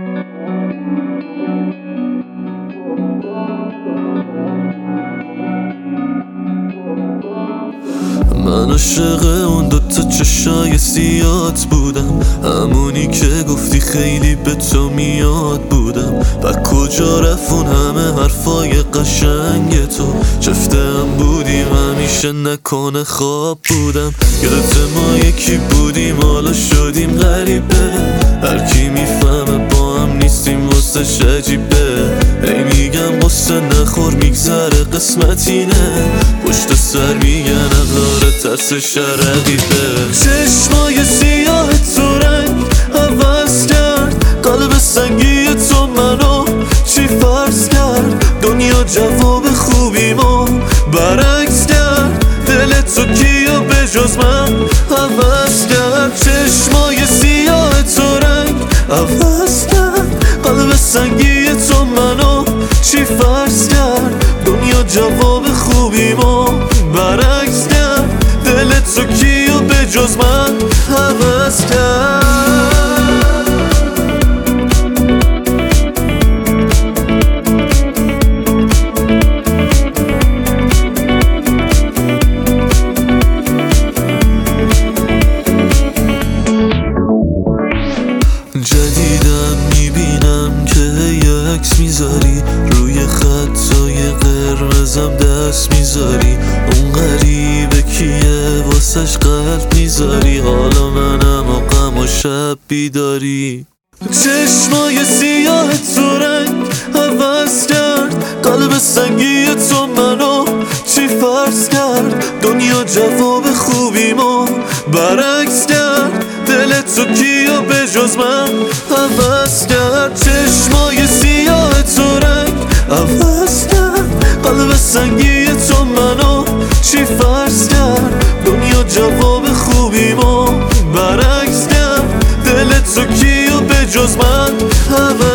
من عاشق اون دوتا چشای سیات بودم، همونی که گفتی خیلی به تو میاد بودم. و کجا رفت اون همه حرفای قشنگ تو؟ چفته هم بودیم همیشه، نکنه خواب بودم. یادت ما یکی بودیم حالا شدیم غریبه، هرکی میفهمه با هم نیستیم واسه عجیبه. ای میگم قصه نخور میگذره قسمتی نه، پشت سر میگن اقلاره ترسش رقیبه. چشمای سیاه تو رنگ عوض کرد، قلب سنگی تو منو چی فرض کرد؟ دنیا جواب خوبیمو برعکس کرد، دل تو کیو به جز من عوض کرد؟ چشمای سیاه تو رنگ عوض کرد، قلب سنگی تو منو چی فرض کرد؟ دنیا جواب خوبیمو برعکس کرد، دل تو کیو به جز من عوض کرد؟ جدیدم میبینم که یه عکس میذاری روی خطای قرمزم دست میذاری، اون غریبه کیه واسش قلب میذاری؟ حالا منم و غم و شب بیداری. چشمای سیاه تو رنگ عوض کرد، قلب سنگی تو منو چی فرض کرد؟ دنیا جواب خوبیمو برعکس کرد، دل تو کیو به جز من عوض کرد؟ چشمای سیاه تو رنگ عوض کرد، قلب سنگی تو منو چی فرض کرد؟ دنیا جواب خوبیمو برعکس کرد، دل تو کیو به جز من عوض